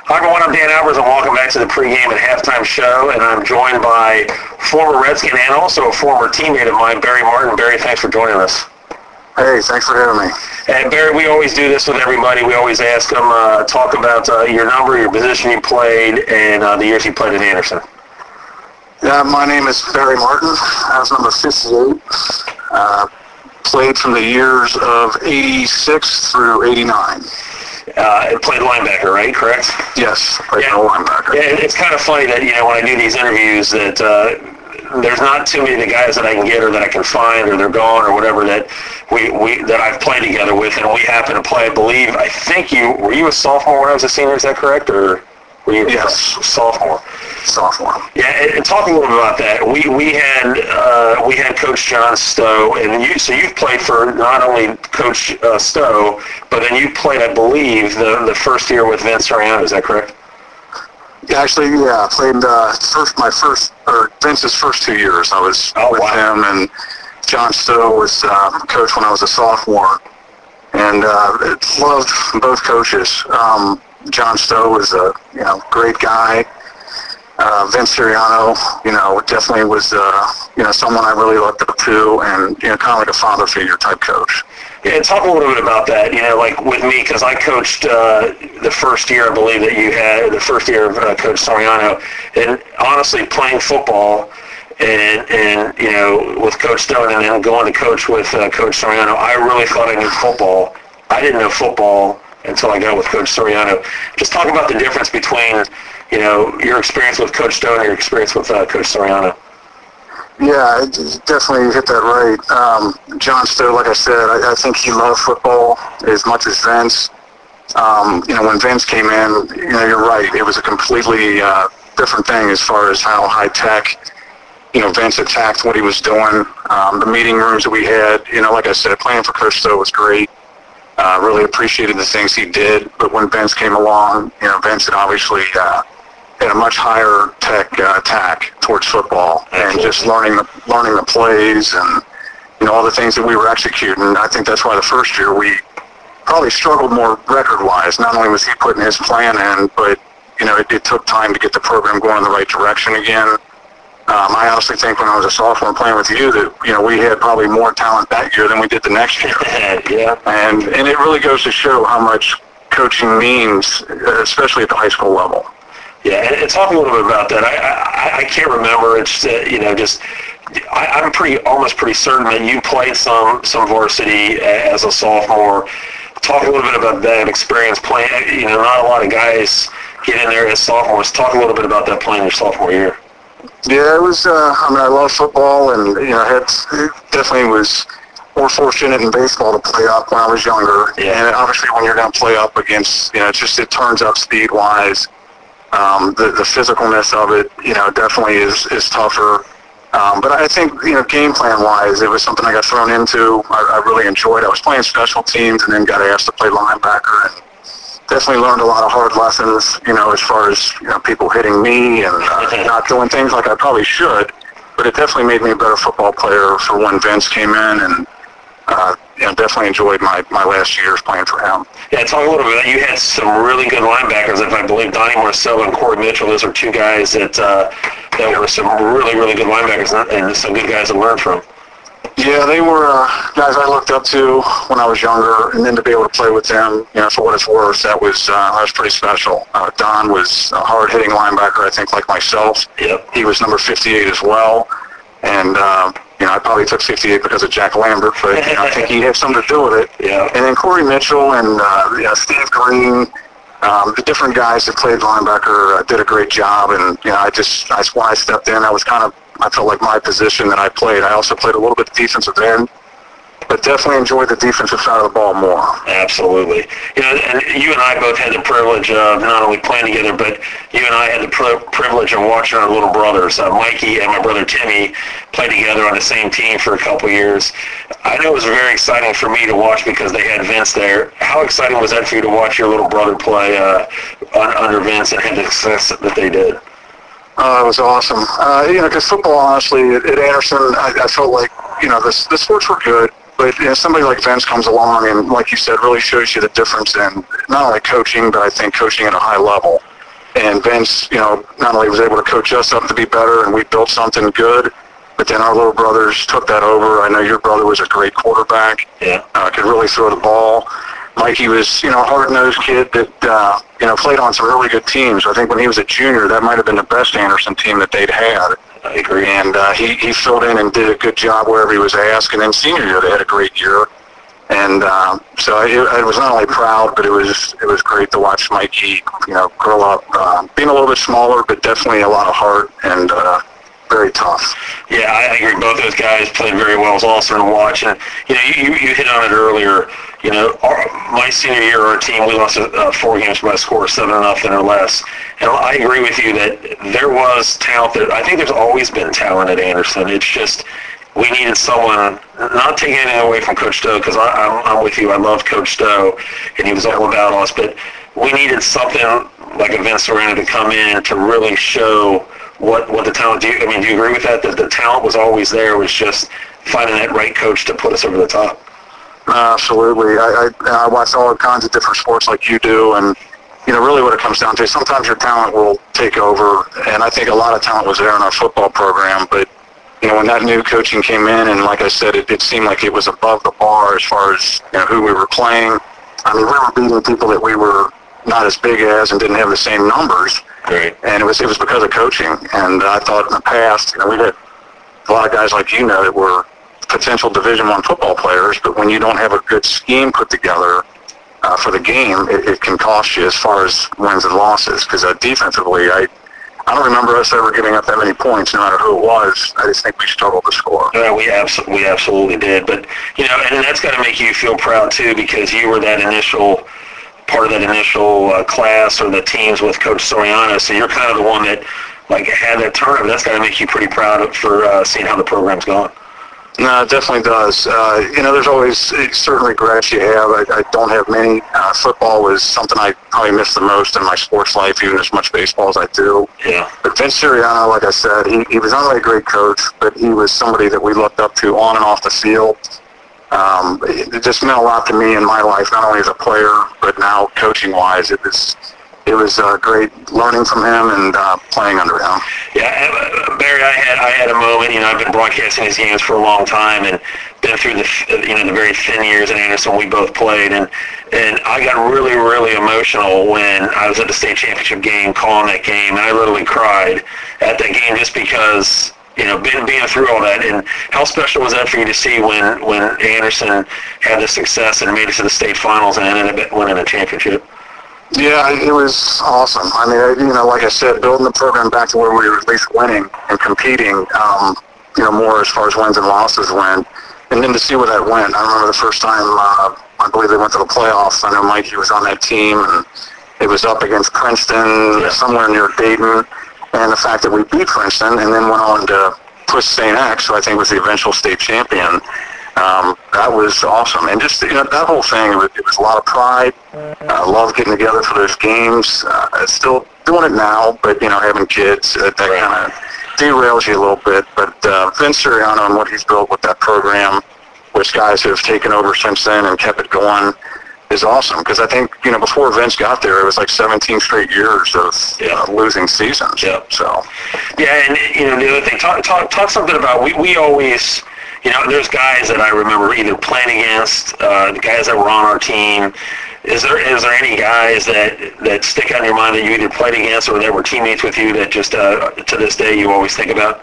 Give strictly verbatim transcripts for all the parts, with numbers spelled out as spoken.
Hi everyone, I'm Dan Albers and welcome back to the pregame and halftime show, and I'm joined by former Redskin and also a former teammate of mine, Barry Martin. Barry, thanks for joining us. Hey, thanks for having me. And Barry, we always do this with everybody. We always ask them, uh, talk about uh, your number, your position you played, and uh, the years you played at Anderson. Yeah, my name is Barry Martin. I was number fifty-eight. Uh, played from the years of eighty-six through eighty-nine. Uh, played linebacker, right? Correct? Yes, played yeah. no linebacker. Yeah, it's kind of funny that, you know, when I do these interviews that uh, there's not too many of the guys that I can get or that I can find or they're gone or whatever that we, we that I've played together with, and we happen to play, I believe, I think you, were you a sophomore when I was a senior, is that correct? Or were you yes. a sophomore? Sophomore. Yeah, and, and talk a little bit about that. We we had uh, we had Coach John Stowe, and you so you've played for not only Coach uh, Stowe, but then you played, I believe, the the first year with Vince Soriano. Is that correct? Yeah, actually, yeah, I played uh, first my first or Vince's first two years. I was oh, with wow. him, and John Stowe was uh, coach when I was a sophomore, and uh, loved both coaches. Um, John Stowe was a you know great guy. Uh, Vince Soriano, you know, definitely was, uh, you know, someone I really looked up to, and, you know, kind of like a father figure type coach. Yeah, and talk a little bit about that, you know, like with me, because I coached uh, the first year, I believe, that you had, the first year of uh, Coach Soriano, and honestly, playing football and, and you know, with Coach Stone and then going to coach with uh, Coach Soriano, I really thought I knew football. I didn't know football until I got with Coach Soriano. Just talk about the difference between, you know, your experience with Coach Stone and your experience with uh, Coach Soriano. Yeah, definitely hit that right. Um, John Stowe, like I said, I, I think he loved football as much as Vince. Um, you know, when Vince came in, you know, you're right. It was a completely uh, different thing as far as how high-tech, you know, Vince attacked what he was doing. Um, the meeting rooms that we had, you know, like I said, playing for Coach Stowe was great. Uh, really appreciated the things he did. But when Vince came along, you know, Vince had obviously uh, had a much higher tech uh, attack towards football. Absolutely. And just learning the, learning the plays and, you know, all the things that we were executing. I think that's why the first year we probably struggled more record-wise. Not only was he putting his plan in, but, you know, it, it took time to get the program going in the right direction again. Um, I honestly think when I was a sophomore playing with you that, you know, we had probably more talent that year than we did the next year. yeah. And and it really goes to show how much coaching means, especially at the high school level. Yeah, and, and talk a little bit about that. I I, I can't remember. It's, uh, you know, just, I, I'm pretty, almost pretty certain that you played some, some varsity as a sophomore. Talk a little bit about that experience playing. You know, not a lot of guys get in there as sophomores. Talk a little bit about that playing your sophomore year. Yeah, it was, uh, I mean, I love football, and, you know, had, it definitely was more fortunate in baseball to play up when I was younger. Yeah. And obviously when you're going to play up against, you know, it's just, it turns up speed-wise. Um, the, the physicalness of it, you know, definitely is, is tougher. Um, but I think, you know, game plan-wise, it was something I got thrown into. I, I really enjoyed. I was playing special teams and then got asked to play linebacker, and definitely learned a lot of hard lessons, you know, as far as, you know, people hitting me and uh, not doing things like I probably should. But it definitely made me a better football player for when Vince came in, and, uh, you know, definitely enjoyed my, my last years playing for him. Yeah, talk a little bit. You had some really good linebackers. If I believe Donnie Marcello and Corey Mitchell, those are two guys that uh, that were some really, really good linebackers and some good guys to learn from. Yeah, they were uh, guys I looked up to when I was younger, and then to be able to play with them, you know, for what it's worth, that was uh, that was pretty special. Uh, Don was a hard-hitting linebacker, I think, like myself. Yep. He was number fifty-eight as well, and uh, you know, I probably took fifty-eight because of Jack Lambert, but you know, I think he had something to do with it. Yeah. And then Corey Mitchell and uh, you know, Steve Green, um, the different guys that played linebacker uh, did a great job, and you know, I just I, when I stepped in, I was kind of I felt like my position that I played. I also played a little bit of defensive end, but definitely enjoyed the defensive side of the ball more. Absolutely. You know, and you and I both had the privilege of not only playing together, but you and I had the pri- privilege of watching our little brothers, uh, Mikey and my brother Timmy, play together on the same team for a couple years. I know it was very exciting for me to watch because they had Vince there. How exciting was that for you to watch your little brother play uh, under Vince and have the success that they did? Uh, it was awesome. Uh, you know, because football, honestly, at, at Anderson, I, I felt like, you know, the, the sports were good, but you know, somebody like Vince comes along and, like you said, really shows you the difference in not only coaching, but I think coaching at a high level. And Vince, you know, not only was able to coach us up to be better and we built something good, but then our little brothers took that over. I know your brother was a great quarterback. Yeah. Uh, could really throw the ball. Mikey was, you know, a hard-nosed kid that, uh, you know, played on some really good teams. I think when he was a junior, that might have been the best Anderson team that they'd had. I agree. And uh, he, he filled in and did a good job wherever he was asked. And then senior year, they had a great year. And uh, so I, I was not only proud, but it was it was great to watch Mikey, you know, grow up, uh, being a little bit smaller, but definitely a lot of heart and uh, very tough. Yeah, I agree. Both those guys played very well. It was awesome to watch. And, you know, you, you hit on it earlier. You know, our, my senior year, our team, we lost uh, four games by a score of seven to nothing or less. And I agree with you that there was talent. That I think there's always been talent at Anderson. It's just we needed someone, not taking anything away from Coach Stowe, because I'm, I'm with you. I love Coach Stowe, and he was all about us. But we needed something like a Vince Serrano to come in to really show what what the talent. Do you, I mean, do you agree with that? That the talent was always there. It was just finding that right coach to put us over the top. Uh, absolutely. I, I I watch all kinds of different sports like you do, and you know, really what it comes down to, sometimes your talent will take over, and I think a lot of talent was there in our football program, but you know, when that new coaching came in, and like I said, it, it seemed like it was above the bar as far as, you know, who we were playing. I mean, we were beating people that we were not as big as and didn't have the same numbers. Right. And it was it was because of coaching. And I thought in the past, you know, we had a lot of guys like you know that were potential Division One football players, but when you don't have a good scheme put together uh, for the game, it, it can cost you as far as wins and losses. Because uh, defensively, I I don't remember us ever giving up that many points, no matter who it was. I just think we struggled to score. Yeah, we absolutely, we absolutely did. But, you know, and that's got to make you feel proud, too, because you were that initial, part of that initial uh, class or the teams with Coach Soriano. So you're kind of the one that, like, had that turnover. That's got to make you pretty proud of, for uh, seeing how the program's going. No, it definitely does. Uh, you know, there's always certain regrets you have. I, I don't have many. Uh, football was something I probably missed the most in my sports life, even as much baseball as I do. Yeah. But Vince Sirianni, like I said, he, he was not only a great coach, but he was somebody that we looked up to on and off the field. Um, it, it just meant a lot to me in my life, not only as a player, but now coaching-wise. It was it was uh, great learning from him and uh, playing under him. Yeah, Barry, I had I had a moment. You know, I've been broadcasting these games for a long time, and been through the you know the very thin years at Anderson we both played, and and I got really really emotional when I was at the state championship game, calling that game, and I literally cried at that game just because. You know, being, being through all that, and how special was that for you to see when, when Anderson had the success and made it to the state finals and ended up winning a championship? Yeah, it was awesome. I mean, you know, like I said, building the program back to where we were at least winning and competing, um, you know, more as far as wins and losses went, and then to see where that went. I remember the first time, uh, I believe they went to the playoffs. I know Mikey was on that team, and it was up against Princeton, yeah. somewhere near Dayton. And the fact that we beat Princeton and then went on to push Saint X, who I think was the eventual state champion, um, that was awesome. And just, you know, that whole thing, it was, it was a lot of pride. I uh, love getting together for those games. Uh, still doing it now, but, you know, having kids, uh, that right. kind of derails you a little bit. But uh, Vince Sirianni and what he's built with that program, which guys have taken over since then and kept it going, is awesome, because I think, you know, before Vince got there, it was like seventeen straight years of yeah. uh, losing seasons. Yeah. So. Yeah, and, you know, the other thing, talk, talk, talk something about, we, we always, you know, there's guys that I remember either playing against, uh, the guys that were on our team. Is there is there any guys that, that stick out in your mind that you either played against or that were teammates with you that just, uh, to this day, you always think about?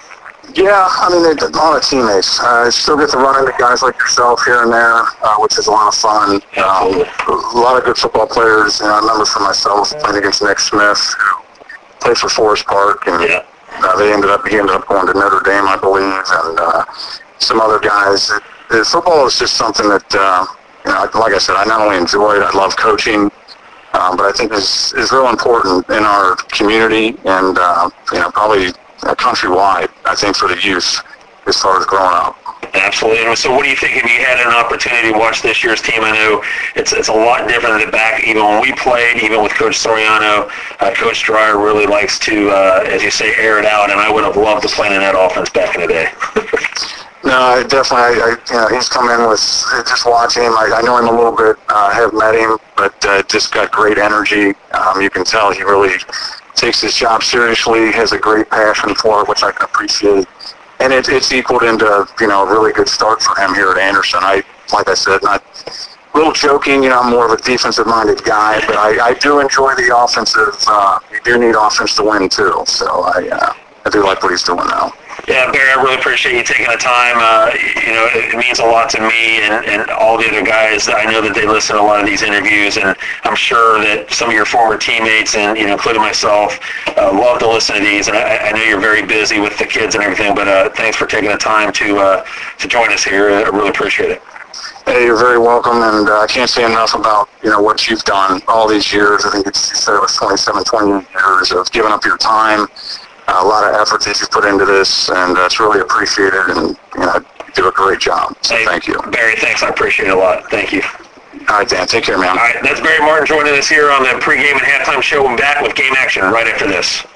Yeah, I mean, a lot of teammates. I uh, still get to run into guys like yourself here and there, uh, which is a lot of fun. Um, a lot of good football players. You know, I remember for myself playing against Nick Smith, who played for Forest Park, and yeah. uh, they ended up he ended up going to Notre Dame, I believe, and uh, some other guys. It, it, football is just something that, uh, you know, like I said, I not only enjoy it, I love coaching, um, but I think is is real important in our community, and uh, you know, probably. Uh, countrywide, I think, for the youth as far as growing up. Absolutely. So what do you think if you had an opportunity to watch this year's team? I know it's it's a lot different than the back, even when we played, even with Coach Soriano. Uh, Coach Dreyer really likes to, uh, as you say, air it out, and I would have loved to play in that offense back in the day. No, definitely. I, I, you know, he's come in with just watching him. I, I know him a little bit. I uh, have met him, but uh, just got great energy. Um, you can tell he really takes his job seriously. Has a great passion for it, which I can appreciate. And it, it's equaled into you know a really good start for him here at Anderson. I, like I said, not a little joking. You know, I'm more of a defensive-minded guy, but I, I do enjoy the offensive. Uh, you do need offense to win too. So I, uh, I do like what he's doing now. Yeah, Barry, I really appreciate you taking the time. Uh, you know, it means a lot to me and, and all the other guys. I know that they listen to a lot of these interviews, and I'm sure that some of your former teammates, and you know, including myself, uh, love to listen to these. And I, I know you're very busy with the kids and everything, but uh, thanks for taking the time to uh, to join us here. I really appreciate it. Hey, you're very welcome, and uh, I can't say enough about you know what you've done all these years. I think it's, you said it was twenty-seven, twenty-eight years of giving up your time. Uh, a lot of effort that you put into this, and uh, it's really appreciated, and you know, you do a great job. So hey, thank you. Barry, thanks. I appreciate it a lot. Thank you. All right, Dan. Take care, man. All right, that's Barry Martin joining us here on the pregame and halftime show. I'm back with Game Action right after this.